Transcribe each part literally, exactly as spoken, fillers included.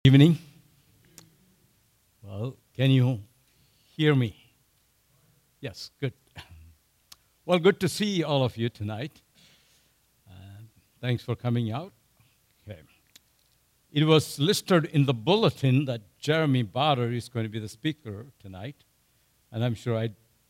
Evening. Well, can you hear me? Yes, good. Well, good to see all of you tonight. Uh, thanks for coming out. Okay. It was listed in the bulletin that Jeremy Barter is going to be the speaker tonight, and I'm sure I,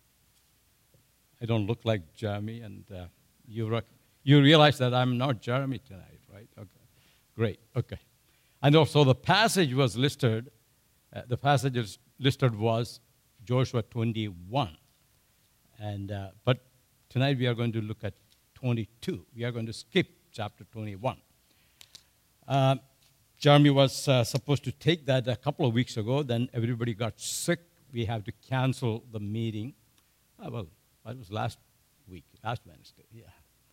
I don't look like Jeremy, and uh, you rec- you realize that I'm not Jeremy tonight, right? Okay, great. Okay. And also the passage was listed, uh, the passage is listed was Joshua twenty-one. And, uh, but tonight we are going to look at twenty-two. We are going to skip chapter twenty-one. Uh, Jeremy was uh, supposed to take that a couple of weeks ago. Then everybody got sick. We have to cancel the meeting. Uh, well, that was last week, last Wednesday, yeah.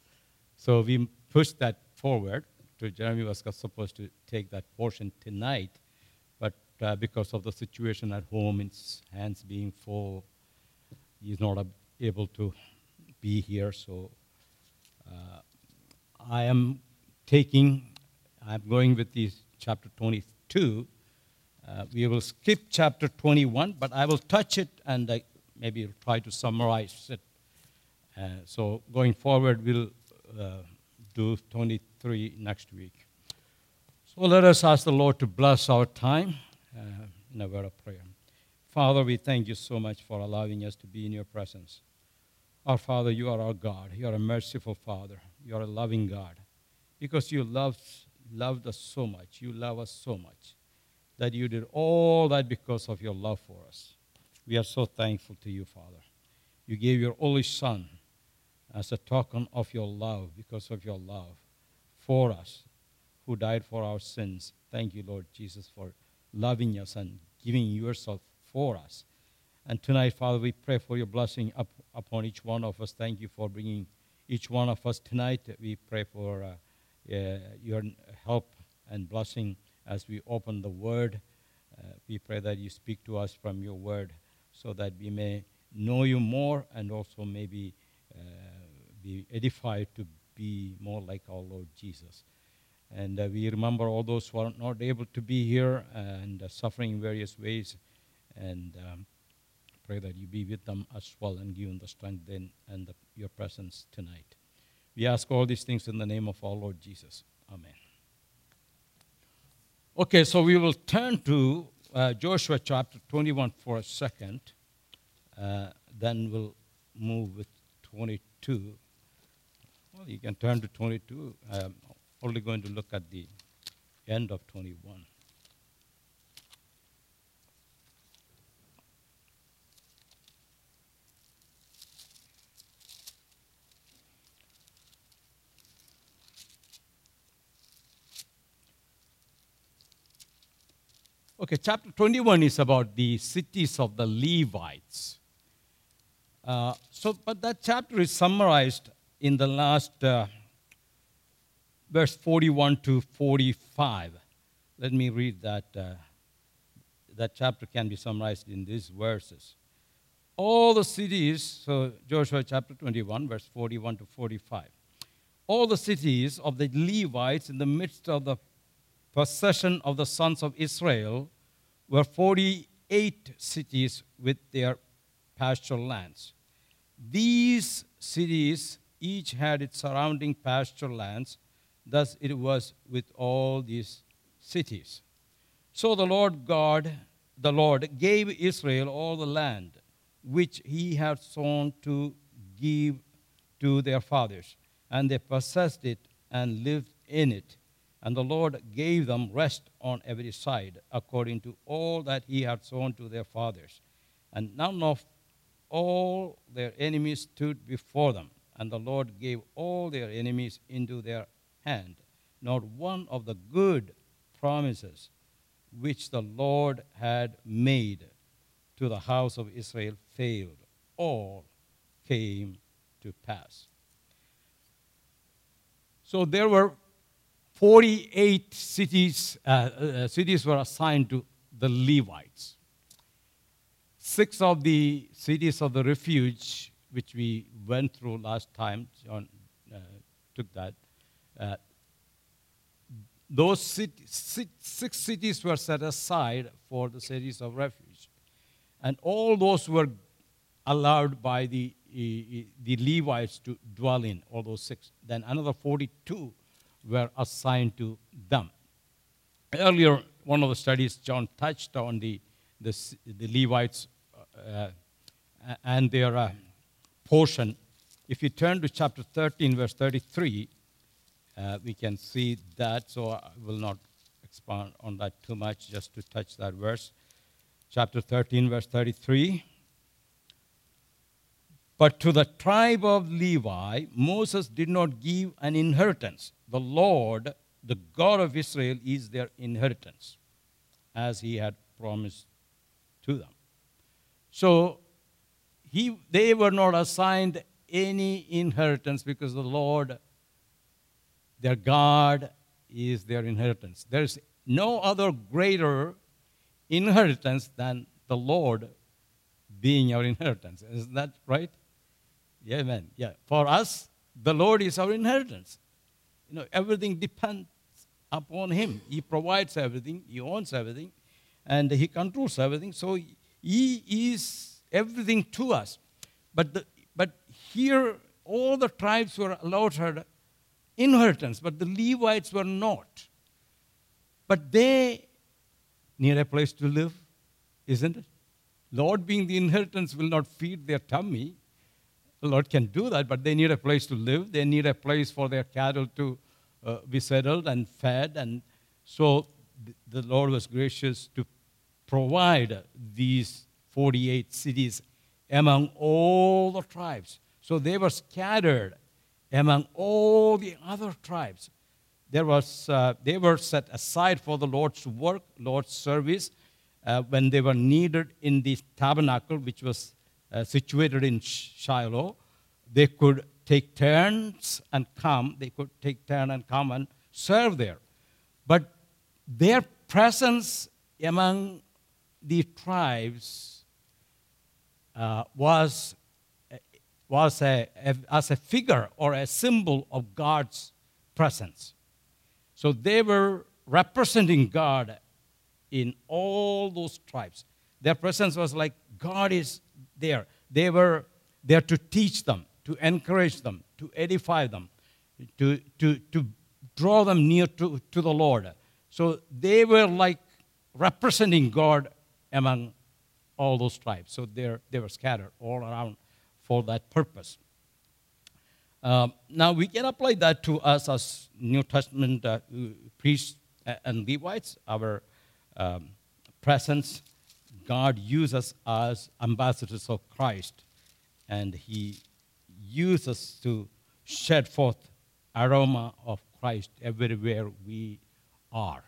So we pushed that forward. To Jeremy was supposed to take that portion tonight, but uh, because of the situation at home, his hands being full, he's not able to be here. So uh, I am taking, I'm going with this chapter twenty-two. Uh, we will skip chapter twenty-one, but I will touch it and I maybe try to summarize it. Uh, so going forward, we'll uh, do twenty-three next week. So let us ask the Lord to bless our time uh, in a word of prayer. Father, we thank you so much for allowing us to be in your presence. Our Father, you are our God. You are a merciful Father. You are a loving God. Because you loved, loved us so much, you love us so much, that you did all that because of your love for us. We are so thankful to you, Father. You gave your only Son as a token of your love, because of your love for us, who died for our sins. Thank you, Lord Jesus, for loving us and giving yourself for us. And tonight, Father, we pray for your blessing up, upon each one of us. Thank you for bringing each one of us tonight. We pray for uh, uh, your help and blessing as we open the Word. Uh, we pray that you speak to us from your Word so that we may know you more and also maybe uh, be edified to be more like our Lord Jesus. And uh, we remember all those who are not able to be here and uh, suffering in various ways, and um, pray that you be with them as well and give them the strength then and the, your presence tonight. We ask all these things in the name of our Lord Jesus. Amen. Okay, so we will turn to uh, Joshua chapter twenty-one for a second. Uh, then we'll move with twenty-two. Well, you can turn to twenty-two. I'm only going to look at the end of twenty-one. Okay, chapter twenty-one is about the cities of the Levites. Uh, so, but that chapter is summarized in the last uh, verse forty-one to forty-five. Let me read that. Uh, that chapter can be summarized in these verses. All the cities, so Joshua chapter twenty-one, verse forty-one to forty-five. All the cities of the Levites in the midst of the possession of the sons of Israel were forty-eight cities with their pasture lands. These cities each had its surrounding pasture lands. Thus it was with all these cities. So the Lord God, the Lord gave Israel all the land which he had sworn to give to their fathers, and they possessed it and lived in it. And the Lord gave them rest on every side, according to all that he had sworn to their fathers. And none of all their enemies stood before them. And the Lord gave all their enemies into their hand. Not one of the good promises which the Lord had made to the house of Israel failed. All came to pass. So there were forty-eight cities, uh, uh, cities were assigned to the Levites. Six of the cities of the refuge, which we went through last time, John uh, took that, uh, those city, six, six cities were set aside for the cities of refuge. And all those were allowed by the, the Levites to dwell in, all those six. Then another forty-two were assigned to them. Earlier, one of the studies, John touched on the, the, the Levites uh, and their uh, portion. If you turn to chapter thirteen, verse thirty-three, uh, we can see that. So I will not expand on that too much, just to touch that verse. Chapter thirteen, verse thirty-three. But to the tribe of Levi, Moses did not give an inheritance. The Lord, the God of Israel, is their inheritance, as he had promised to them. So he, they were not assigned any inheritance because the Lord, their God, is their inheritance. There is no other greater inheritance than the Lord being our inheritance. Isn't that right? Yeah, amen. Yeah. For us, the Lord is our inheritance. You know, everything depends upon him. He provides everything. He owns everything. And he controls everything. So he is everything to us. But the, but here, all the tribes were allotted inheritance, but the Levites were not. But they need a place to live, isn't it? Lord being the inheritance will not feed their tummy. The Lord can do that, but they need a place to live. They need a place for their cattle to uh, be settled and fed. And so th- the Lord was gracious to provide these forty-eight cities among all the tribes. So they were scattered among all the other tribes. There was, uh, they were set aside for the Lord's work, Lord's service, uh, when they were needed in the tabernacle, which was uh, situated in Shiloh. They could take turns and come. They could take turn and come and serve there. But their presence among the tribes uh, was was a, a, as a figure or a symbol of God's presence. So they were representing God in all those tribes. Their presence was like God is there. They were there to teach them, to encourage them, to edify them, to, to, to draw them near to, to the Lord. So they were like representing God among all those tribes. So they they were scattered all around for that purpose. Um, now, we can apply that to us as New Testament uh, priests and Levites. Our um, presence, God uses us as ambassadors of Christ, and he uses us to shed forth aroma of Christ everywhere we are.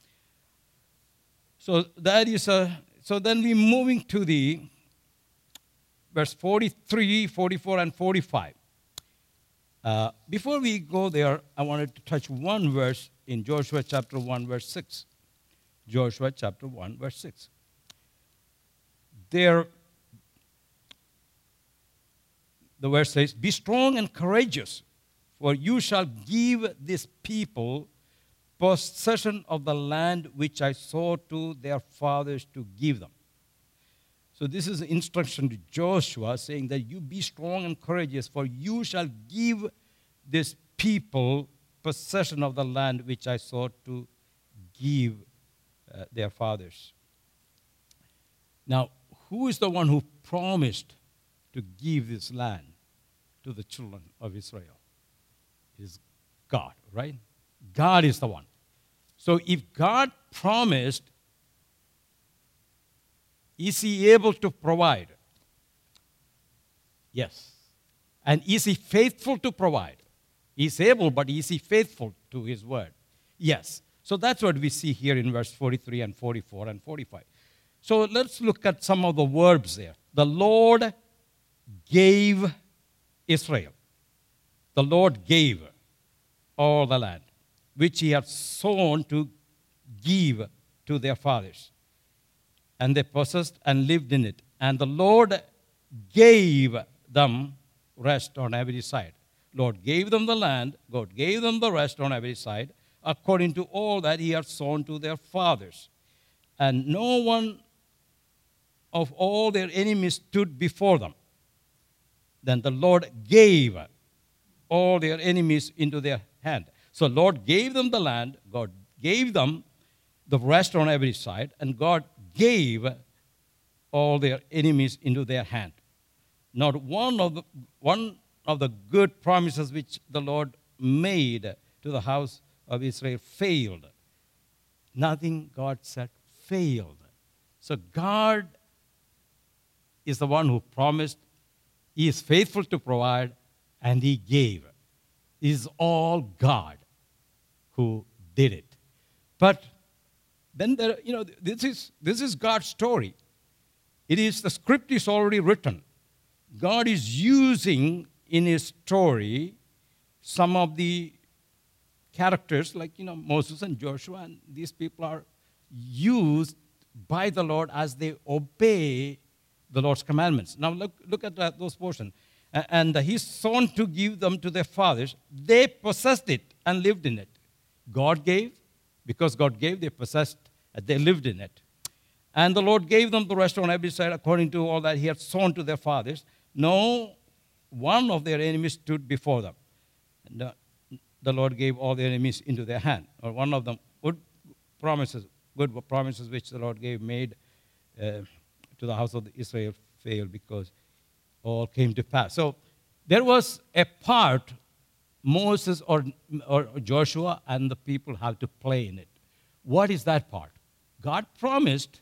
So that is a, so then we're moving to the verse forty-three, forty-four, and forty-five. Uh, before we go there, I wanted to touch one verse in Joshua chapter one, verse six. Joshua chapter one, verse six. There, the verse says, "Be strong and courageous, for you shall give this people possession of the land which I swore to their fathers to give them." So this is an instruction to Joshua saying that you be strong and courageous, for you shall give this people possession of the land which I sought to give uh, their fathers. Now, who is the one who promised to give this land to the children of Israel? It is God, right? God is the one. So if God promised, is he able to provide? Yes. And is he faithful to provide? He's able, but is he faithful to his word? Yes. So that's what we see here in verse forty-three and forty-four and forty-five. So let's look at some of the verbs there. The Lord gave Israel. The Lord gave all the land, which he had sown to give to their fathers. And they possessed and lived in it. And the Lord gave them rest on every side. Lord gave them the land. God gave them the rest on every side. according to all that he had sown to their fathers. And no one of all their enemies stood before them. Then the Lord gave all their enemies into their hand. So Lord gave them the land, God gave them the rest on every side, and God gave all their enemies into their hand. Not one of the, one of the good promises which the Lord made to the house of Israel failed. Nothing God said failed. So God is the one who promised. He is faithful to provide, and he gave. It is all God who did it. But then there, you know, this is this is God's story. It is the script is already written. God is using in his story some of the characters like, you know, Moses and Joshua, and these people are used by the Lord as they obey the Lord's commandments. Now look, look at that, those portions. And he's sown to give them to their fathers. They possessed it and lived in it. God gave. Because God gave, they possessed, they lived in it. And the Lord gave them the rest on every side according to all that he had sown to their fathers. No one of their enemies stood before them. And the, the Lord gave all their enemies into their hand. Or one of them, good promises, good promises which the Lord gave made uh, to the house of Israel failed because all came to pass. So there was a part Moses or, or Joshua and the people have to play in it. What is that part? God promised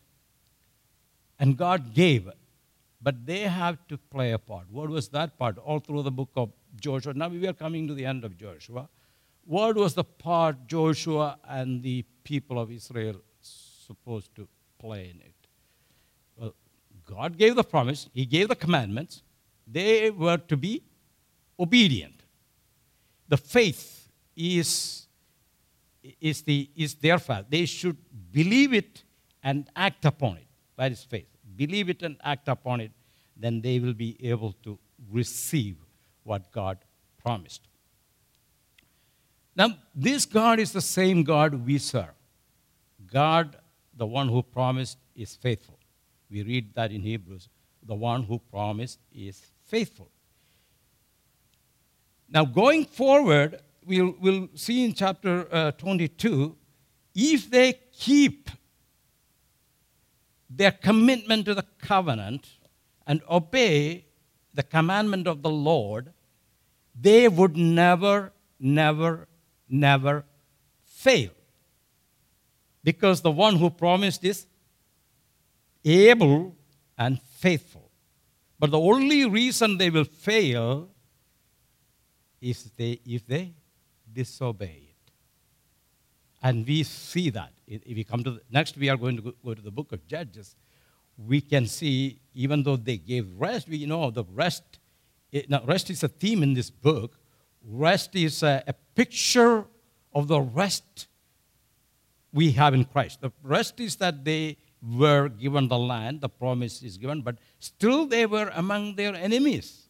and God gave, but they have to play a part. What was that part? All through the book of Joshua. Now we are coming to the end of Joshua. What was the part Joshua and the people of Israel supposed to play in it? Well, God gave the promise. He gave the commandments. They were to be obedient. The faith is, is, the, is their faith. They should believe it and act upon it. That is faith. Believe it and act upon it. Then they will be able to receive what God promised. Now, this God is the same God we serve. God, the one who promised, is faithful. We read that in Hebrews. The one who promised is faithful. Now, going forward, we'll, we'll see in chapter uh, twenty-two, if they keep their commitment to the covenant and obey the commandment of the Lord, they would never, never, never fail. Because the one who promised is able and faithful. But the only reason they will fail is they, if they disobey it. And we see that. If we come to the, next, we are going to go to the book of Judges. We can see, even though they gave rest, we know the rest. It, now, rest is a theme in this book. Rest is a, a picture of the rest we have in Christ. The rest is that they were given the land, the promise is given, but still they were among their enemies.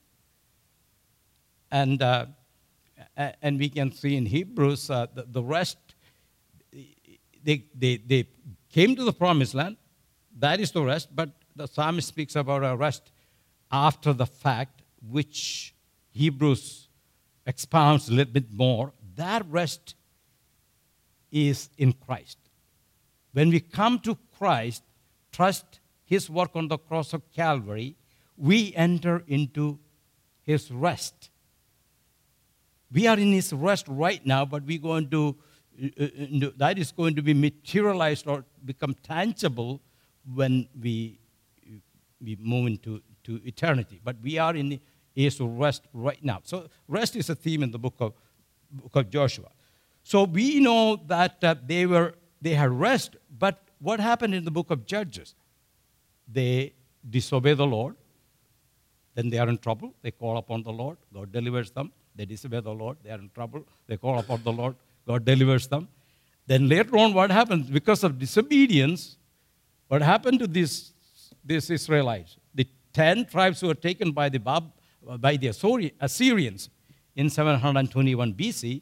And uh, and we can see in Hebrews uh, the, the rest, they, they, they came to the promised land. That is the rest, but the psalmist speaks about a rest after the fact, which Hebrews expounds a little bit more. That rest is in Christ. When we come to Christ, trust his work on the cross of Calvary, we enter into his rest. We are in his rest right now, but we're going to, uh, that is going to be materialized or become tangible when we, we move into to eternity. But we are in his rest right now. So rest is a theme in the book of, book of Joshua. So we know that uh, they were they had rest, but what happened in the book of Judges? They disobey the Lord. Then they are in trouble. They call upon the Lord. God delivers them. They disobey the Lord. They are in trouble. They call upon the Lord. God delivers them. Then later on, what happens? Because of disobedience, what happened to these, these Israelites? The ten tribes were taken by the, Bab, by the Assyrians in seven hundred twenty-one B C.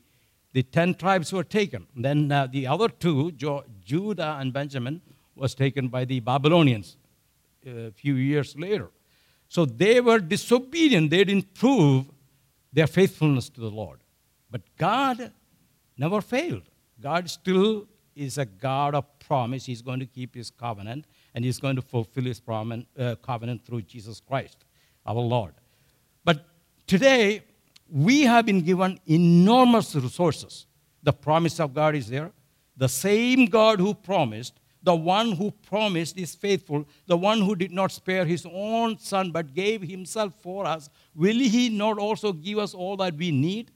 the ten tribes were taken. Then uh, the other two, jo- Judah and Benjamin, was taken by the Babylonians a few years later. So they were disobedient. They didn't prove their faithfulness to the Lord. But God never failed. God still is a God of promise. He's going to keep his covenant, and he's going to fulfill his promise, uh, covenant through Jesus Christ, our Lord. But today, we have been given enormous resources. The promise of God is there. The same God who promised, the one who promised is faithful. The one who did not spare his own son but gave himself for us. Will he not also give us all that we need?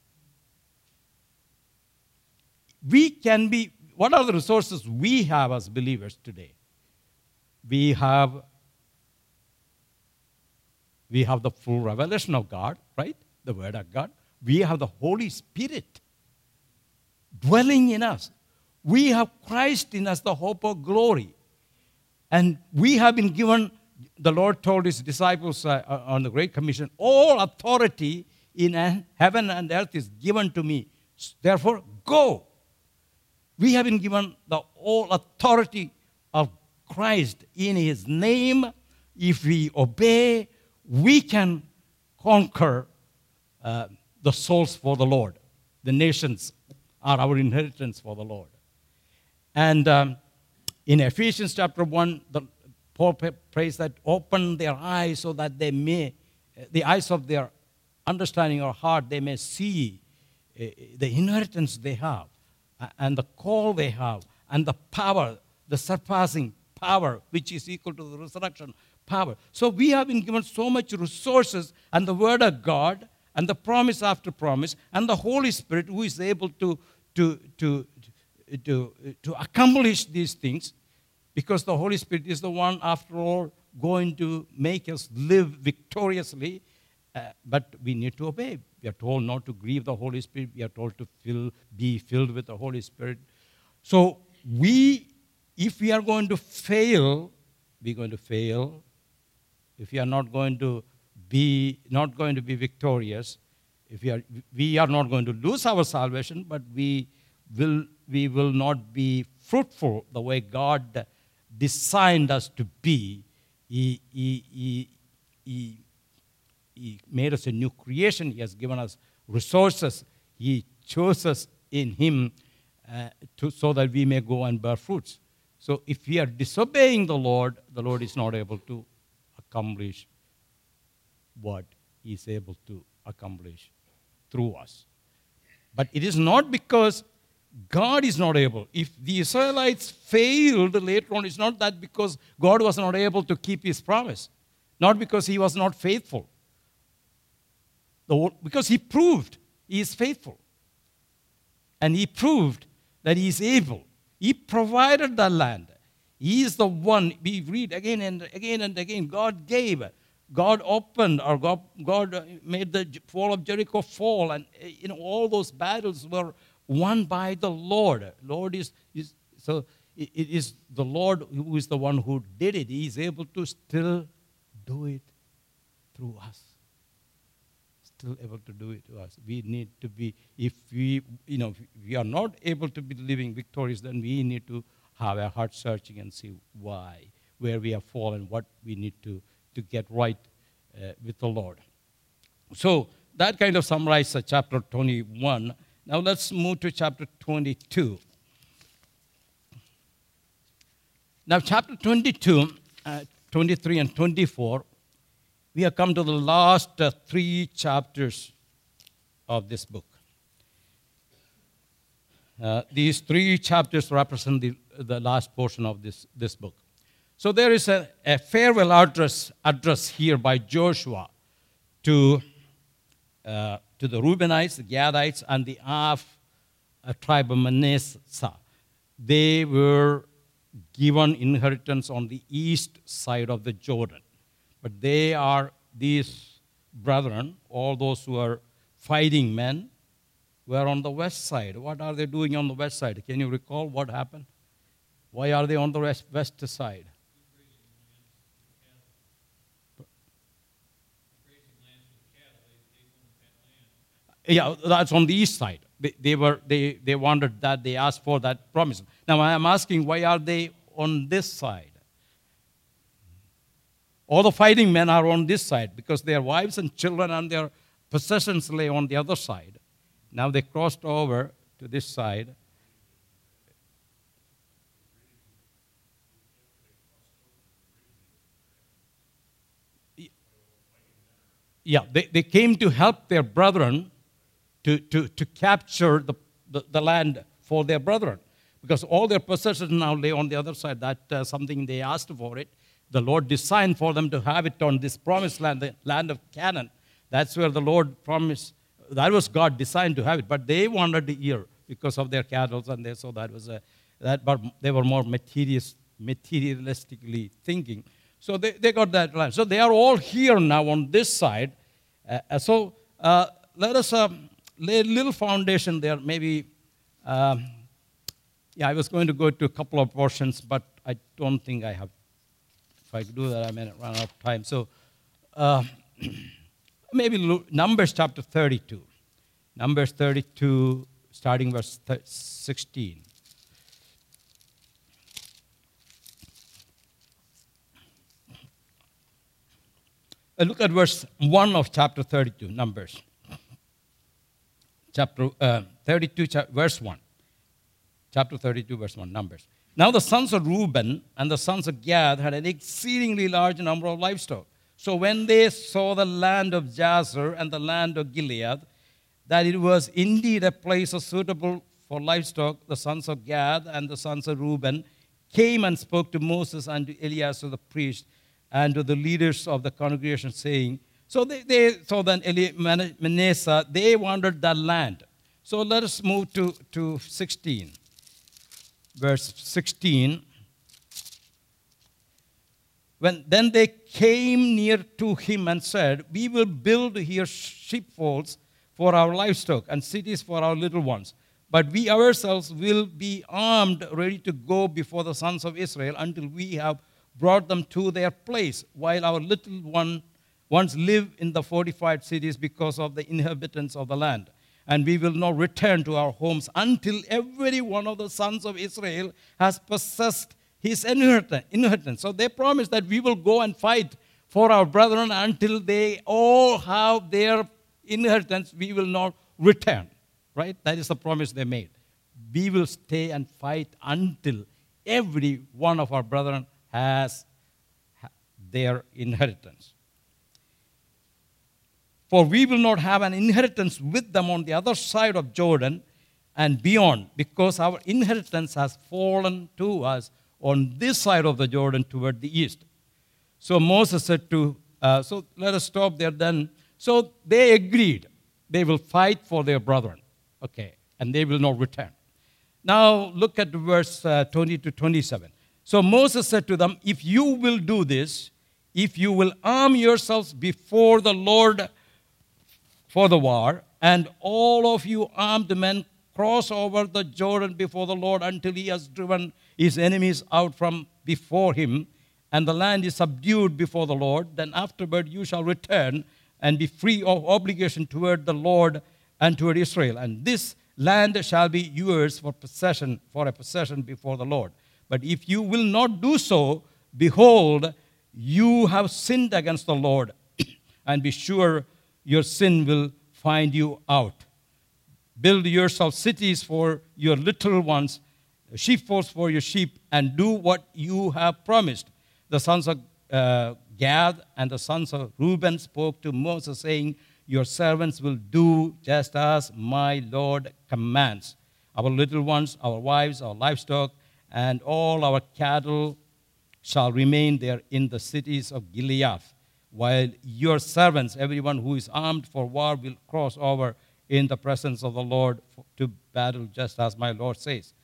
We can be, what are the resources we have as believers today? We have, we have the full revelation of God, right? The Word of God. We have the Holy Spirit dwelling in us. We have Christ in us, the hope of glory. And we have been given, the Lord told his disciples uh, on the Great Commission, all authority in heaven and earth is given to me. Therefore, go. We have been given the all authority of Christ in his name. If we obey, we can conquer uh, the souls for the Lord. The nations are our inheritance for the Lord. And um, in Ephesians chapter one, the, Paul prays that open their eyes so that they may, the eyes of their understanding or heart, they may see uh, the inheritance they have uh, and the call they have and the power, the surpassing power, which is equal to the resurrection power. So we have been given so much resources and the Word of God and the promise after promise and the Holy Spirit who is able to, to, to, to, to accomplish these things, because the Holy Spirit is the one, after all, going to make us live victoriously, uh, but we need to obey. We are told not to grieve the Holy Spirit. We are told to fill, be filled with the Holy Spirit. So we, if we are going to fail, we're going to fail. If we are not going to be, not going to be victorious, if we are, we are not going to lose our salvation, but we will, we will not be fruitful the way God designed us to be. He, he, he, he, he made us a new creation. He has given us resources. He chose us in him uh, to, so that we may go and bear fruits. So if we are disobeying the Lord, the Lord is not able to accomplish what he is able to accomplish through us. But it is not because God is not able. If the Israelites failed later on, it's not that because God was not able to keep his promise. Not because he was not faithful. The, because he proved he is faithful. And he proved that he is able. He provided the land. He is the one, we read again and again and again, God gave. God opened, or God, God made the fall of Jericho fall. And you know, all those battles were won by the Lord. Lord is, is so it, it is the Lord who is the one who did it. He is able to still do it through us. Still able to do it to us. We need to be, if we, you know, if we are not able to be living victorious, then we need to have our heart searching and see why, where we have fallen, what we need to, to get right uh, with the Lord. So that kind of summarizes chapter twenty-one. Now let's move to chapter twenty-two. Now chapter twenty-two, uh, twenty-three and twenty-four, we have come to the last uh, three chapters of this book. Uh, these three chapters represent the, the last portion of this, this book. So there is a, a farewell address, address here by Joshua to uh, to the Reubenites, the Gadites, and the half uh, tribe of Manasseh. They were given inheritance on the east side of the Jordan. But they are, these brethren, all those who are fighting men, were on the west side. What are they doing on the west side? Can you recall what happened? Why are they on the west, west side? Yeah, that's on the east side. They, they, were, they, they wanted that. They asked for that promise. Now, I am asking, why are they on this side? All the fighting men are on this side because their wives and children and their possessions lay on the other side. Now they crossed over to this side. Yeah, they, they came to help their brethren to, to, to capture the, the, the land for their brethren. Because all their possessions now lay on the other side. That's uh, something they asked for it. The Lord designed for them to have it on this promised land, the land of Canaan. That's where the Lord promised. That was God designed to have it. But they wanted the ear because of their cattle, and they, so that was a, that. But they were more materialist, materialistically thinking. So they, they got that land. So they are all here now on this side. Uh, so uh, let us um, lay a little foundation there. Maybe, um, yeah, I was going to go to a couple of portions, but I don't think I have. If I do that, I may run out of time. So uh, maybe Numbers chapter thirty-two. Numbers thirty-two, starting verse sixteen. Look at verse one of chapter thirty-two, Numbers. Chapter uh, thirty-two, cha- verse one. Chapter thirty-two, verse one, Numbers. Now the sons of Reuben and the sons of Gad had an exceedingly large number of livestock. So when they saw the land of Jazer and the land of Gilead, that it was indeed a place suitable for livestock, the sons of Gad and the sons of Reuben came and spoke to Moses and to Eleazar the priest, and to the leaders of the congregation, saying, so they, they so then Eli, Manasseh, they wanted that land. So let us move to, to sixteen. Verse sixteen. When then they came near to him and said, we will build here sheepfolds for our livestock and cities for our little ones. But we ourselves will be armed, ready to go before the sons of Israel until we have brought them to their place, while our little one, ones live in the fortified cities because of the inhabitants of the land. And we will not return to our homes until every one of the sons of Israel has possessed his inheritance. So they promised that we will go and fight for our brethren until they all have their inheritance. We will not return. Right? That is the promise they made. We will stay and fight until every one of our brethren has their inheritance. For we will not have an inheritance with them on the other side of Jordan and beyond, because our inheritance has fallen to us on this side of the Jordan toward the east. So Moses said to, uh, so let us stop there then. So they agreed. They will fight for their brethren. Okay, and they will not return. Now look at verse uh, twenty to twenty-seven. So Moses said to them, if you will do this, if you will arm yourselves before the Lord for the war, and all of you armed men cross over the Jordan before the Lord until he has driven his enemies out from before him, and the land is subdued before the Lord, then afterward you shall return and be free of obligation toward the Lord and toward Israel. And this land shall be yours for possession, for a possession before the Lord. But if you will not do so, behold, you have sinned against the Lord, and be sure your sin will find you out. Build yourself cities for your little ones, sheepfolds for your sheep, and do what you have promised. The sons of uh, Gad and the sons of Reuben spoke to Moses, saying, your servants will do just as my Lord commands. Our little ones, our wives, our livestock, and all our cattle shall remain there in the cities of Gilead, while your servants, everyone who is armed for war, will cross over in the presence of the Lord to battle, just as my Lord says.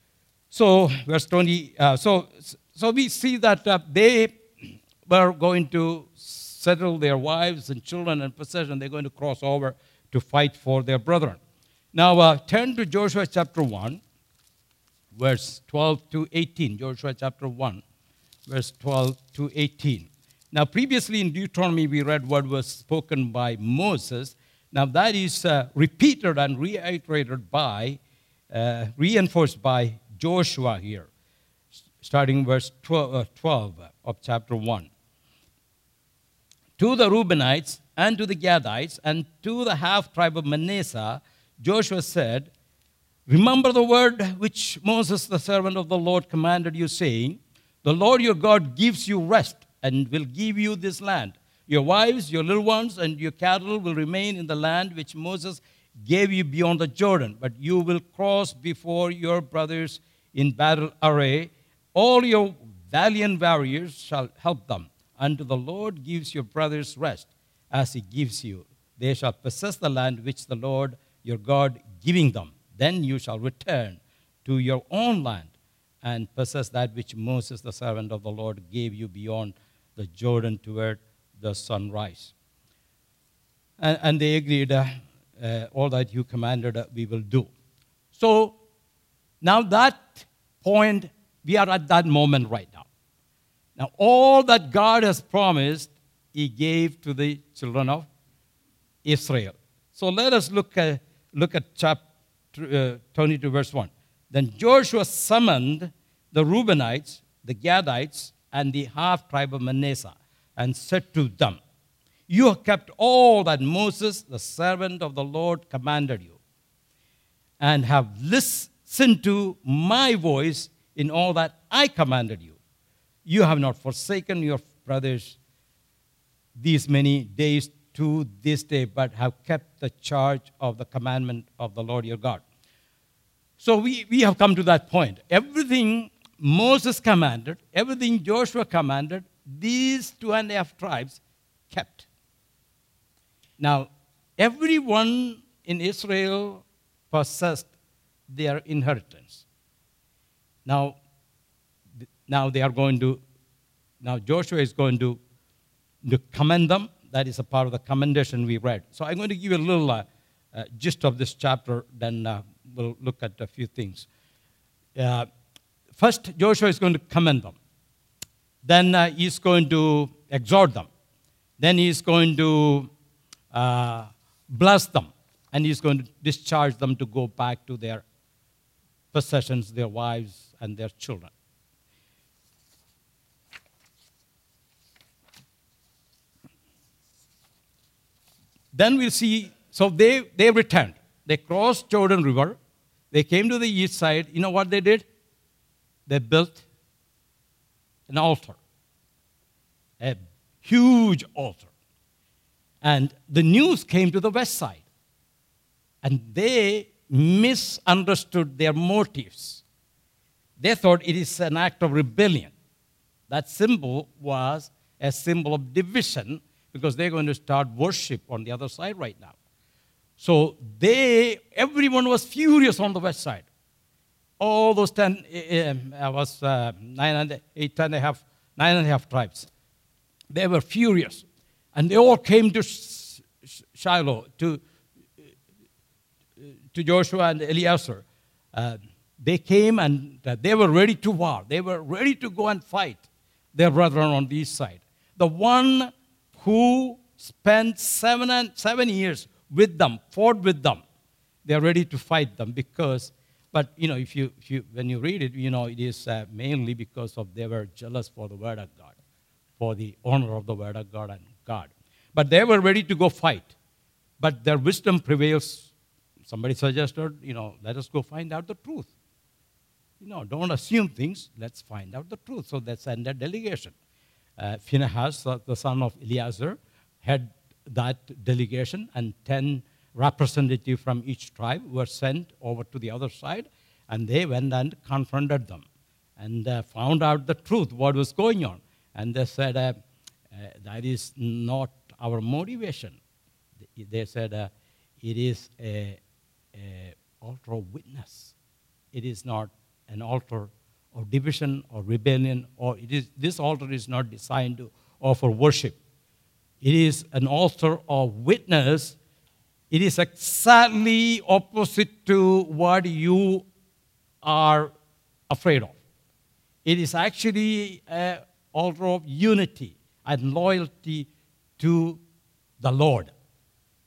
So, verse twenty, uh, so, so we see that uh, they were going to settle their wives and children and possession. They're going to cross over to fight for their brethren. Now, uh, turn to Joshua chapter one. Verse twelve to eighteen, Joshua chapter one, verse twelve to eighteen. Now, previously in Deuteronomy, we read what was spoken by Moses. Now that is uh, repeated and reiterated by, uh, reinforced by Joshua here, starting verse twelve, uh, twelve of chapter one. To the Reubenites and to the Gadites and to the half-tribe of Manasseh, Joshua said, remember the word which Moses, the servant of the Lord, commanded you, saying, the Lord your God gives you rest and will give you this land. Your wives, your little ones, and your cattle will remain in the land which Moses gave you beyond the Jordan. But you will cross before your brothers in battle array. All your valiant warriors shall help them. Until the Lord gives your brothers rest, as he gives you. They shall possess the land which the Lord your God giving them. Then you shall return to your own land and possess that which Moses, the servant of the Lord, gave you beyond the Jordan toward the sunrise. And, and they agreed, uh, uh, all that you commanded, uh, we will do. So now that point, we are at that moment right now. Now, all that God has promised, he gave to the children of Israel. So let us look at, look at chapter uh, twenty-two, verse one. Then Joshua summoned the Reubenites, the Gadites, and the half-tribe of Manasseh, and said to them, you have kept all that Moses, the servant of the Lord, commanded you, and have listened to my voice in all that I commanded you. You have not forsaken your brothers these many days to this day, but have kept the charge of the commandment of the Lord your God. So we, we have come to that point. Everything Moses commanded, everything Joshua commanded, these two and a half tribes kept. Now, everyone in Israel possessed their inheritance. Now, Now they are going to, now Joshua is going to, to commend them. That is a part of the commendation we read. So I'm going to give you a little uh, uh, gist of this chapter, then uh, we'll look at a few things. Uh, first, Joshua is going to commend them. Then uh, he's going to exhort them. Then he's going to uh, bless them. And he's going to discharge them to go back to their possessions, their wives, and their children. Then we'll see, so they, they returned. They crossed Jordan River. They came to the east side. You know what they did? They built an altar, a huge altar. And the news came to the west side. And they misunderstood their motives. They thought it is an act of rebellion. That symbol was a symbol of division, because they're going to start worship on the other side right now. So they, everyone was furious on the west side. All those ten, uh, was uh, nine and eight and a half, nine and a half tribes. They were furious, and they all came to Shiloh, to to Joshua and Eleazar. Uh, they came and uh, they were ready to war. They were ready to go and fight their brethren on the east side. The one who spent seven and seven years with them, fought with them, they are ready to fight them because, but you know, if you, if you when you read it, you know, it is uh, mainly because of they were jealous for the word of God, for the honor of the word of God and God. But they were ready to go fight, but their wisdom prevails. Somebody suggested, you know, let us go find out the truth. You know, don't assume things. Let's find out the truth. So they sent a delegation. Uh, Phinehas, the son of Eleazar, had that delegation, and ten representatives from each tribe were sent over to the other side, and they went and confronted them and uh, found out the truth, what was going on. And they said, uh, uh, that is not our motivation. They said, uh, it is an altar of witness. It is not an altar of division or rebellion, or it is, this altar is not designed to offer worship. It is an altar of witness. It is exactly opposite to what you are afraid of. It is actually an altar of unity and loyalty to the Lord.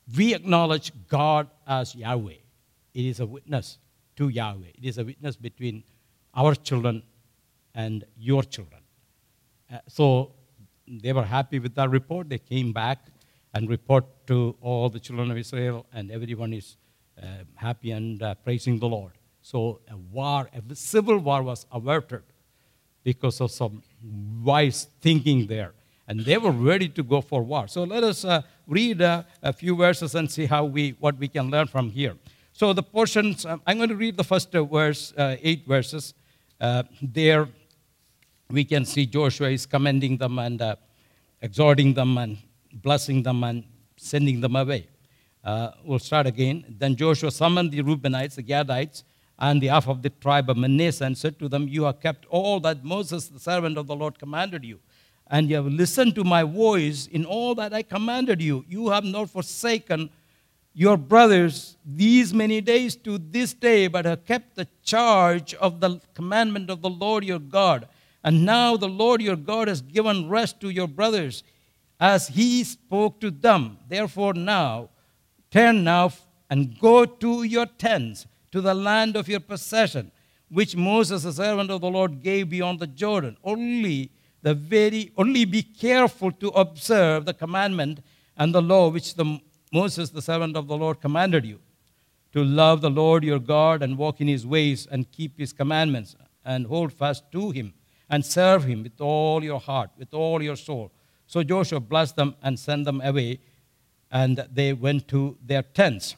we acknowledge God as Yahweh. It is a witness to Yahweh. It is a witness between our children and your children. Uh, so they were happy with that report. They came back and report to all the children of Israel, and everyone is uh, happy and uh, praising the Lord. So a war, a civil war was averted because of some wise thinking there. And they were ready to go for war. So let us uh, read uh, a few verses and see how we, what we can learn from here. So the portions, um, I'm going to read the first uh, verse, uh, eight verses. Uh, there we can see Joshua is commending them and uh, exhorting them and blessing them and sending them away. Uh, we'll start again. Then Joshua summoned the Reubenites, the Gadites, and the half of the tribe of Manasseh, and said to them, you have kept all that Moses, the servant of the Lord, commanded you, and you have listened to my voice in all that I commanded you. You have not forsaken your brothers these many days to this day, but have kept the charge of the commandment of the Lord your God. And now the Lord your God has given rest to your brothers, as he spoke to them. Therefore now, turn now and go to your tents, to the land of your possession, which Moses, the servant of the Lord, gave beyond the Jordan. Only the very only be careful to observe the commandment and the law which the Moses, the servant of the Lord, commanded you, to love the Lord your God and walk in his ways and keep his commandments and hold fast to him and serve him with all your heart, with all your soul. So Joshua blessed them and sent them away, and they went to their tents.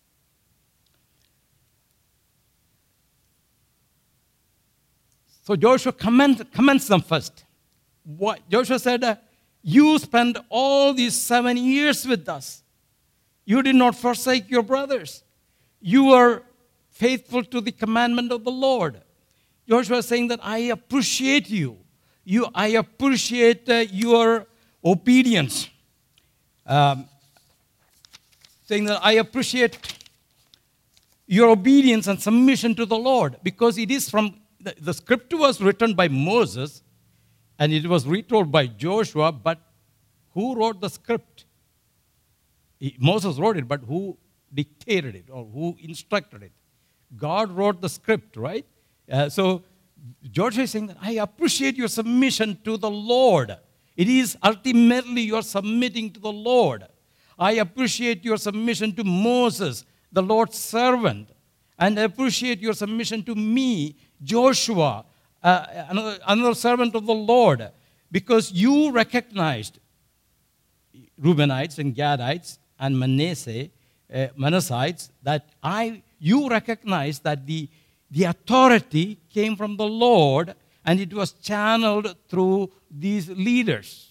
So Joshua commends, commends them first. What, Joshua said, uh, you spent all these seven years with us. You did not forsake your brothers. You were faithful to the commandment of the Lord. Joshua is saying that I appreciate you. you I appreciate uh, your obedience. Um, saying that I appreciate your obedience and submission to the Lord, because it is from The, the script was written by Moses, and it was retold by Joshua, but who wrote the script? He, Moses wrote it, but who dictated it or who instructed it? God wrote the script, right? Uh, so Joshua is saying that I appreciate your submission to the Lord. It is ultimately you're submitting to the Lord. I appreciate your submission to Moses, the Lord's servant, and I appreciate your submission to me, Joshua, uh, another, another servant of the Lord, because you recognized Reubenites and Gadites and Manasseh, uh, Manassites, that I, you recognized that the, the authority came from the Lord and it was channeled through these leaders.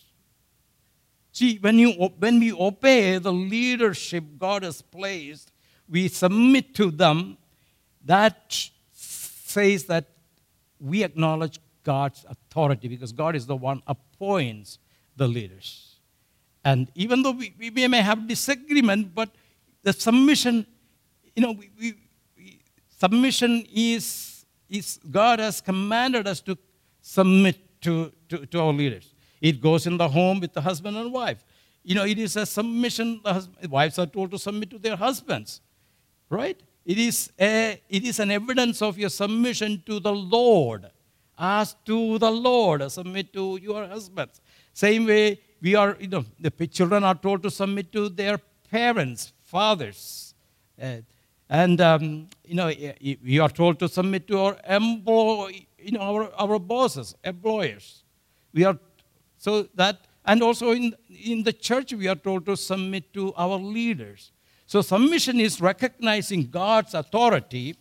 See, when, you, when we obey the leadership God has placed, we submit to them, that says that we acknowledge God's authority, because God is the one who appoints the leaders. And even though we, we may have disagreement, but the submission, you know, we, we, we, submission is, is God has commanded us to submit to, to, to our leaders. It goes in the home with the husband and wife. You know, it is a submission. The husband, wives are told to submit to their husbands, right? It is, a, it is an evidence of your submission to the Lord. As to the Lord, submit to your husbands. Same way, we are, you know, the children are told to submit to their parents, fathers. Uh, and, um, you know, we are told to submit to our employ, you know, our, our bosses, employers. We are, so that, and also in, in the church, we are told to submit to our leaders. So submission is recognizing God's authority,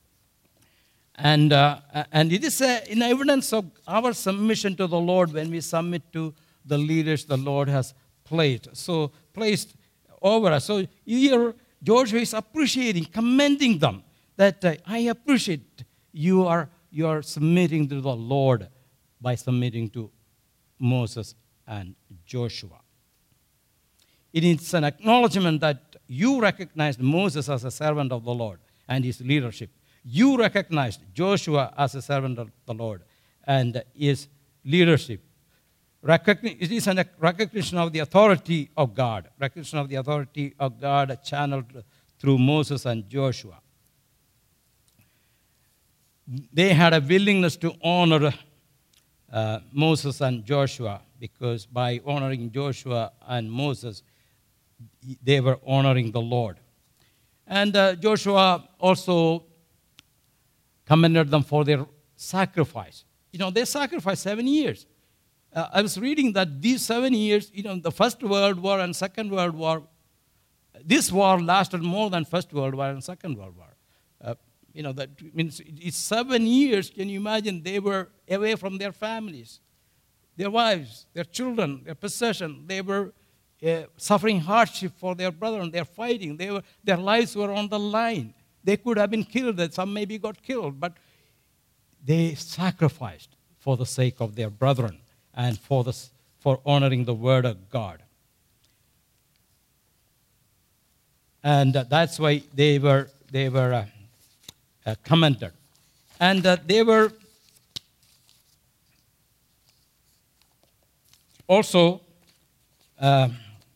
and uh, and it is a, an evidence of our submission to the Lord when we submit to the leaders the Lord has placed. So placed over us. So here Joshua is appreciating, commending them that uh, I appreciate you are you are submitting to the Lord by submitting to Moses and Joshua. It is an acknowledgement that you recognized Moses as a servant of the Lord and his leadership. You recognized Joshua as a servant of the Lord and his leadership. Recogni- it is a recognition of the authority of God, recognition of the authority of God channeled through Moses and Joshua. They had a willingness to honor uh, Moses and Joshua, because by honoring Joshua and Moses, they were honoring the Lord. And uh, Joshua also commended them for their sacrifice. You know, they sacrificed seven years. Uh, I was reading that these seven years, you know, the First World War and Second World War, this war lasted more than First World War and Second World War. Uh, you know, that means it's seven years. Can you imagine? They were away from their families, their wives, their children, their possession. They were uh, suffering hardship for their brethren. They're fighting. They were, their lives were on the line. They could have been killed. Some maybe got killed, but they sacrificed for the sake of their brethren and for, the, for honoring the word of God. And uh, that's why they were, they were uh, uh, commended. And uh, they were also uh,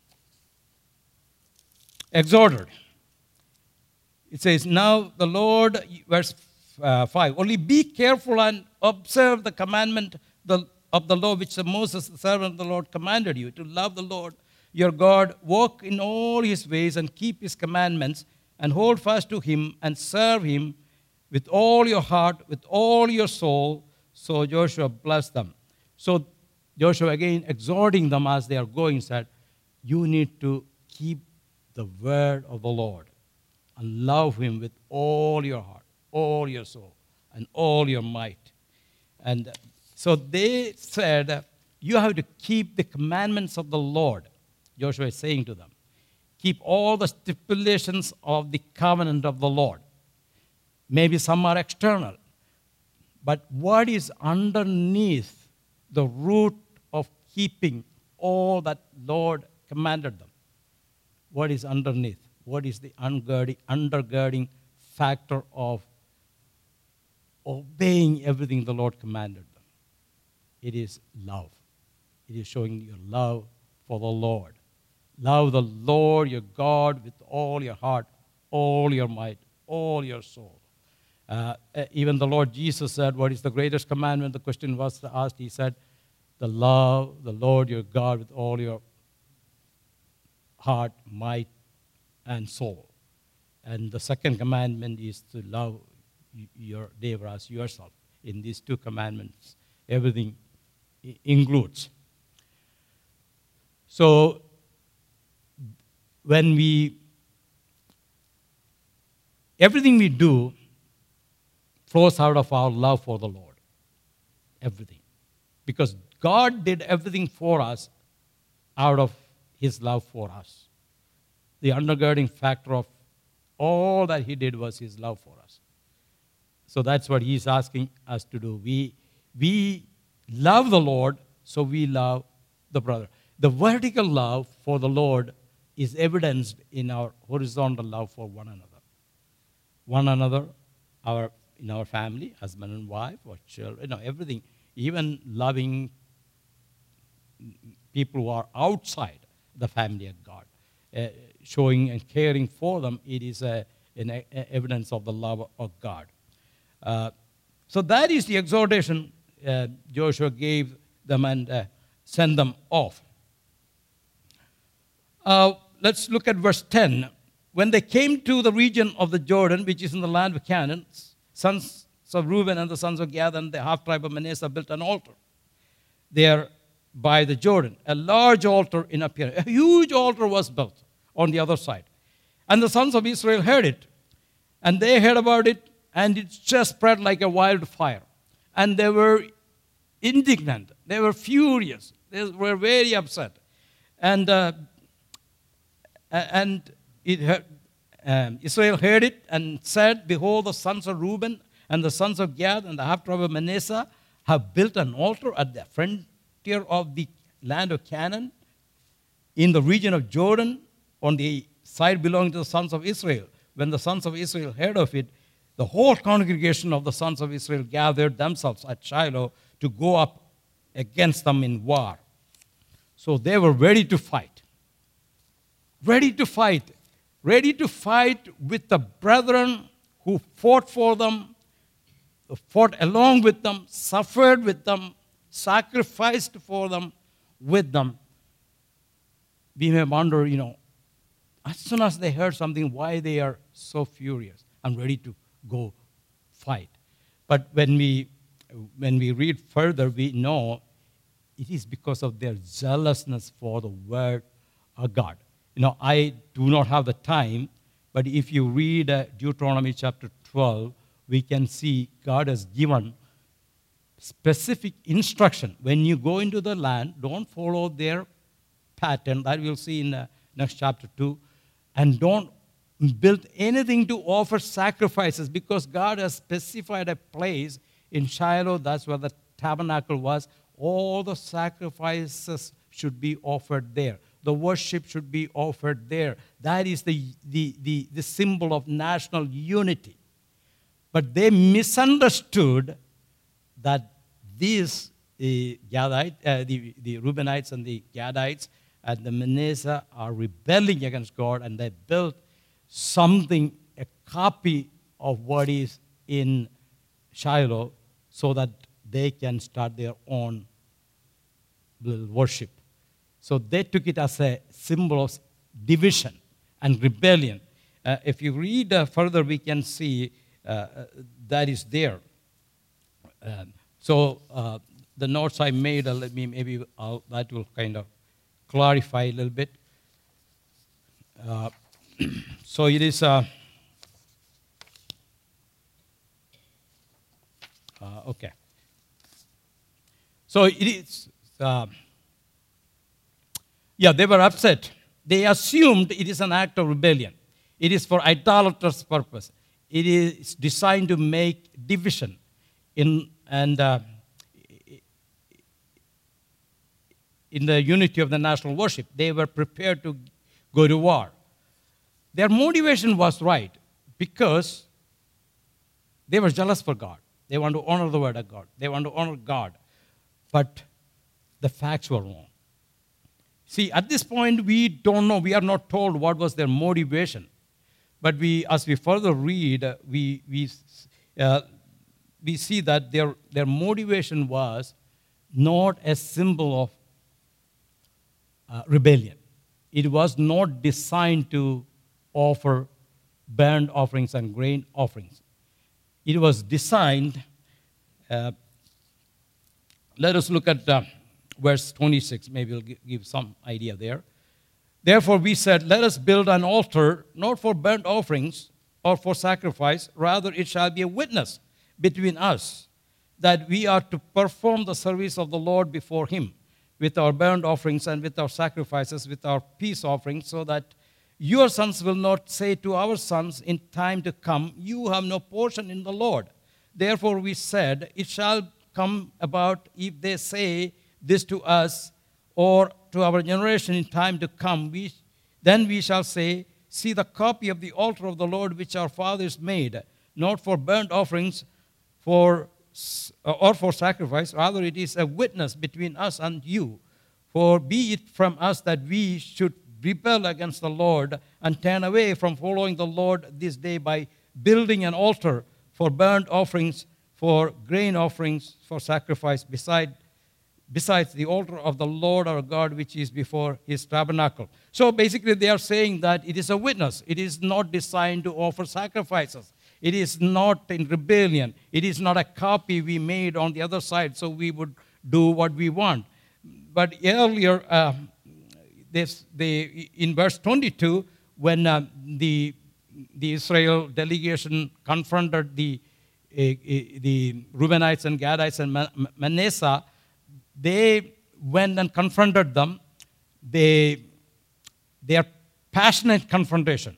exhorted. It says, now the Lord, verse uh, five, only be careful and observe the commandment the, of the law which Moses, the servant of the Lord, commanded you, to love the Lord your God, walk in all his ways and keep his commandments, and hold fast to him and serve him with all your heart, with all your soul. So Joshua blessed them. So Joshua, again exhorting them as they are going, said, you need to keep the word of the Lord and love him with all your heart, all your soul, and all your might. And so they said, you have to keep the commandments of the Lord. Joshua is saying to them, keep all the stipulations of the covenant of the Lord. Maybe some are external, but what is underneath the root of keeping all that Lord commanded them? What is underneath? What is the undergirding, undergirding factor of obeying everything the Lord commanded them? It is love. It is showing your love for the Lord. Love the Lord your God with all your heart, all your might, all your soul. Uh, even the Lord Jesus said, what is the greatest commandment? The question was asked. He said, the love the Lord your God with all your heart, might, and soul. And the second commandment is to love your neighbor as yourself. In these two commandments, everything includes. So when we, everything we do flows out of our love for the Lord. Everything. Because God did everything for us out of his love for us. The undergirding factor of all that he did was his love for us. So that's what he's asking us to do. We, we love the Lord, so we love the brother. The vertical love for the Lord is evidenced in our horizontal love for one another. One another, our in our family, husband and wife, or children, you know, everything. Even loving people who are outside the family of God, uh, showing and caring for them, it is a, an a, evidence of the love of God. Uh, so that is the exhortation uh, Joshua gave them and uh, sent them off. Uh, let's look at verse ten. When they came to the region of the Jordan, which is in the land of Canaan, sons of Reuben and the sons of Gad and the half-tribe of Manasseh built an altar there by the Jordan, a large altar in appearance. A huge altar was built on the other side. And the sons of Israel heard it, and they heard about it, and it just spread like a wildfire. And they were indignant. They were furious. They were very upset. And uh, and it heard, um, Israel heard it and said, behold, the sons of Reuben and the sons of Gad and the half-tribe of Manasseh have built an altar at the frontier of the land of Canaan in the region of Jordan on the side belonging to the sons of Israel. When the sons of Israel heard of it, the whole congregation of the sons of Israel gathered themselves at Shiloh to go up against them in war. So they were ready to fight. Ready to fight. Ready to fight with the brethren who fought for them, fought along with them, suffered with them, sacrificed for them, with them. We may wonder, you know, as soon as they heard something, why they are so furious and ready to go fight. But when we, when we read further, we know it is because of their zealousness for the word of God. You know, I do not have the time, but if you read uh, Deuteronomy chapter twelve, we can see God has given specific instruction. When you go into the land, don't follow their pattern. That we'll see in the next chapter two. And don't build anything to offer sacrifices, because God has specified a place in Shiloh. That's where the tabernacle was. All the sacrifices should be offered there. The worship should be offered there. That is the, the, the, the symbol of national unity. But they misunderstood that these uh, Gadite, uh, the, the Reubenites and the Gadites and the Manasseh are rebelling against God, and they built something, a copy of what is in Shiloh, so that they can start their own worship. So they took it as a symbol of division and rebellion. Uh, if you read uh, further, we can see uh, that is there. Uh, so uh, the notes I made, uh, let me maybe I'll, that will kind of clarify a little bit. Uh, so it is. Uh, uh, okay. So it is. Uh, Yeah, they were upset. They assumed it is an act of rebellion. It is for idolatrous purpose. It is designed to make division in and uh, in the unity of the national worship. They were prepared to go to war. Their motivation was right, because they were jealous for God. They want to honor the word of God. They want to honor God. But the facts were wrong. See, at this point, we don't know. We are not told what was their motivation. But we, as we further read, uh, we, we, uh, we see that their, their motivation was not a symbol of uh, rebellion. It was not designed to offer burnt offerings and grain offerings. It was designed, uh, let us look at uh, verse twenty-six, maybe we'll give some idea there. Therefore we said, let us build an altar, not for burnt offerings or for sacrifice, rather it shall be a witness between us, that we are to perform the service of the Lord before him, with our burnt offerings and with our sacrifices, with our peace offerings, so that your sons will not say to our sons in time to come, you have no portion in the Lord. Therefore we said, it shall come about if they say this to us or to our generation in time to come, we, then we shall say, see the copy of the altar of the Lord which our fathers made, not for burnt offerings for, or for sacrifice, rather it is a witness between us and you. For be it from us that we should rebel against the Lord and turn away from following the Lord this day by building an altar for burnt offerings, for grain offerings, for sacrifice, beside besides the altar of the Lord our God, which is before his tabernacle. So basically they are saying that it is a witness. It is not designed to offer sacrifices. It is not in rebellion. It is not a copy we made on the other side, so we would do what we want. But earlier, uh, this, the, in verse twenty-two, when uh, the, the Israel delegation confronted the, uh, the Reubenites and Gadites and Manasseh, they went and confronted them. They, their passionate confrontation.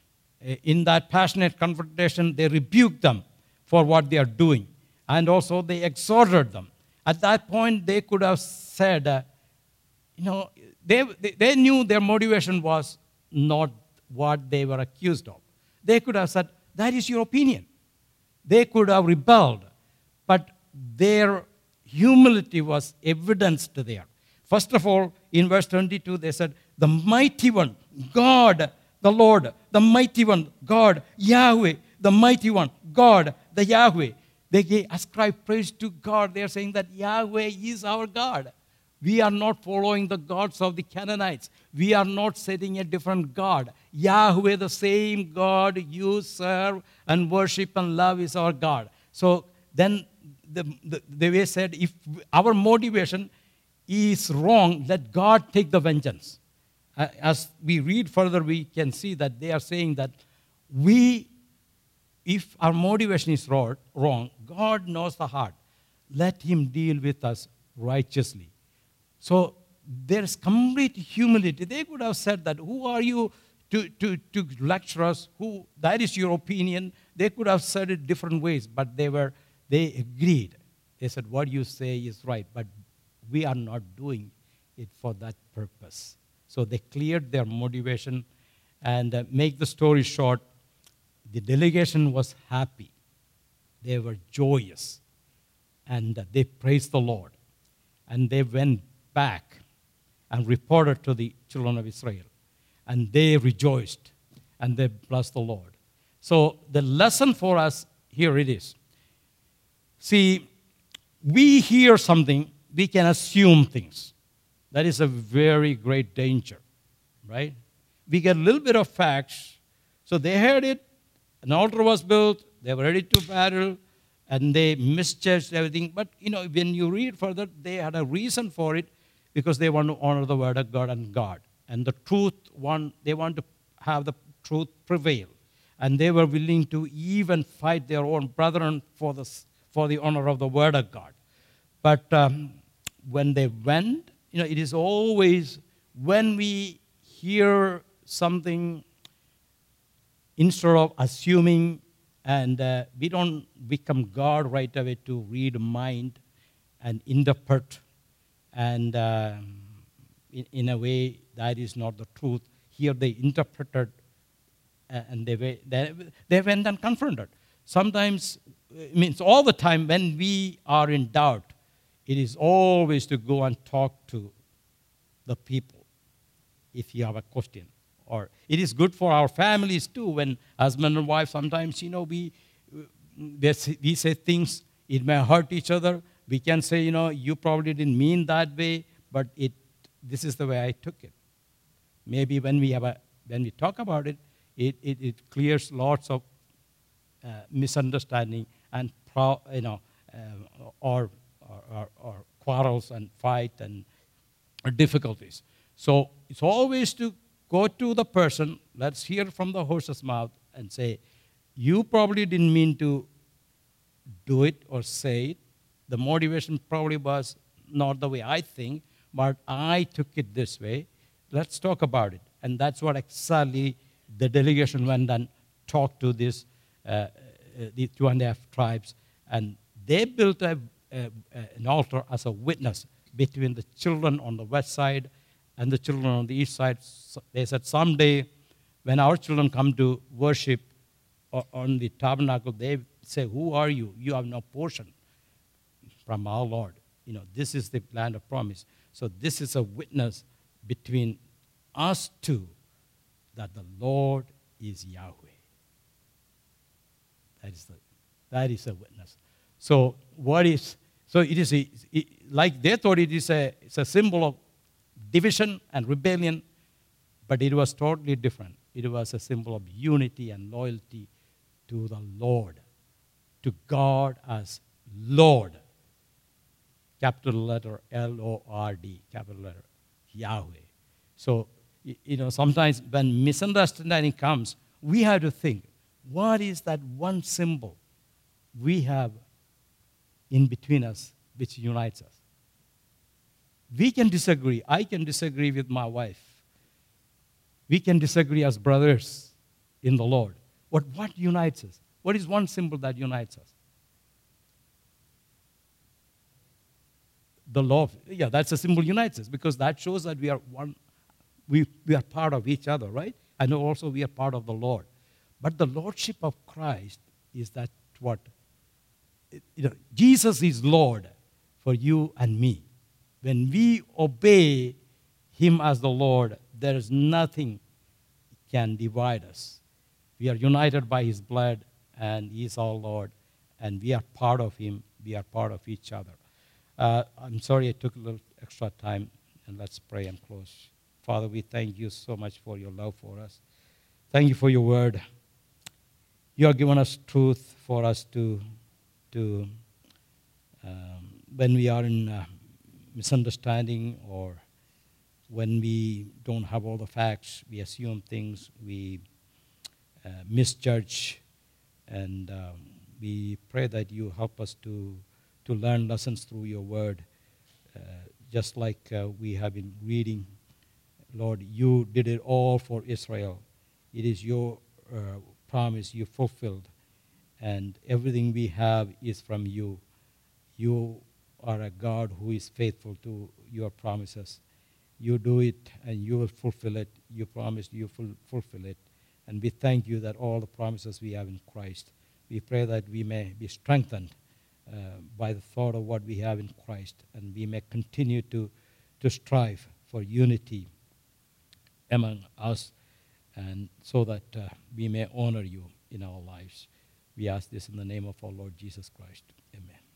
In that passionate confrontation, they rebuked them for what they are doing. And also they exhorted them. At that point, they could have said, uh, you know, they, they, they knew their motivation was not what they were accused of. They could have said, that is your opinion. They could have rebelled. But their humility was evidenced there. First of all, in verse twenty-two, they said, the mighty one, God, the Lord, the mighty one, God, Yahweh, the mighty one, God, the Yahweh. They ascribe praise to God. They are saying that Yahweh is our God. We are not following the gods of the Canaanites. We are not setting a different God. Yahweh, the same God you serve and worship and love, is our God. So then the, the, they said, if our motivation is wrong, let God take the vengeance. As we read further, we can see that they are saying that we, if our motivation is wrong, God knows the heart. Let him deal with us righteously. So there's complete humility. They could have said that, who are you to, to, to lecture us? Who, that is your opinion. They could have said it different ways, but they were they agreed. They said, what you say is right, but we are not doing it for that purpose. So they cleared their motivation. And uh, make the story short, the delegation was happy. They were joyous. And uh, they praised the Lord. And they went back and reported to the children of Israel. And they rejoiced. And they blessed the Lord. So the lesson for us, here it is. See, we hear something, we can assume things. That is a very great danger, right? We get a little bit of facts. So they heard it, an altar was built, they were ready to battle, and they misjudged everything. But, you know, when you read further, they had a reason for it because they want to honor the word of God and God. And the truth, one, they want to have the truth prevail. And they were willing to even fight their own brethren for the, for the honor of the word of God. But um, when they went, you know, it is always when we hear something, instead of assuming, and uh, we don't become God right away to read mind and interpret, and uh, in, in a way that is not the truth. Here they interpreted, uh, and they, they, they went and confronted. Sometimes, it means all the time when we are in doubt, it is always to go and talk to the people if you have a question. Or it is good for our families too, when husband and wife, sometimes, you know, we, we say things, it may hurt each other. We can say, you know, you probably didn't mean that way, but it, this is the way I took it. Maybe when we, have a, when we talk about it, it, it, it clears lots of uh, misunderstanding and, pro, you know, uh, or, or, or quarrels and fight and difficulties. So it's always to go to the person, let's hear from the horse's mouth and say, you probably didn't mean to do it or say it. The motivation probably was not the way I think, but I took it this way. Let's talk about it. And that's what exactly the delegation went and talked to this, uh, the two and a half tribes. And they built a, a, an altar as a witness between the children on the west side and the children on the east side. They said, someday when our children come to worship on the tabernacle, they say, who are you? You have no portion from our Lord. You know, this is the land of promise. So this is a witness between us two that the Lord is Yahweh. That is, the, that is a witness. So what is, so it is, a, it, like they thought it is a, it's a symbol of division and rebellion, but it was totally different. It was a symbol of unity and loyalty to the Lord, to God as Lord. Capital letter L O R D, capital letter Yahweh. So, you know, sometimes when misunderstanding comes, we have to think, what is that one symbol we have in between us which unites us? We can disagree. I can disagree with my wife. We can disagree as brothers in the Lord. But what unites us? What is one symbol that unites us? The love. Yeah, that's a symbol unites us because that shows that we are one. We, we are part of each other, right? And also we are part of the Lord. But the lordship of Christ is that what? You know, Jesus is Lord for you and me. When we obey Him as the Lord, there is nothing can divide us. We are united by His blood, and He is our Lord, and we are part of Him. We are part of each other. Uh, I'm sorry I took a little extra time, and let's pray and close. Father, we thank you so much for your love for us. Thank you for your word. You have given us truth for us to, to um, when we are in uh, misunderstanding, or when we don't have all the facts, we assume things, we uh, misjudge, and um, we pray that you help us to, to learn lessons through your word. Uh, just like uh, we have been reading, Lord, you did it all for Israel. It is your uh, promise you fulfilled, and everything we have is from you. You are a God who is faithful to your promises. You do it, and you will fulfill it. You promised you will fulfill it. And we thank you that all the promises we have in Christ, we pray that we may be strengthened uh, by the thought of what we have in Christ, and we may continue to, to strive for unity among us, and so that uh, we may honor you in our lives. We ask this in the name of our Lord Jesus Christ. Amen.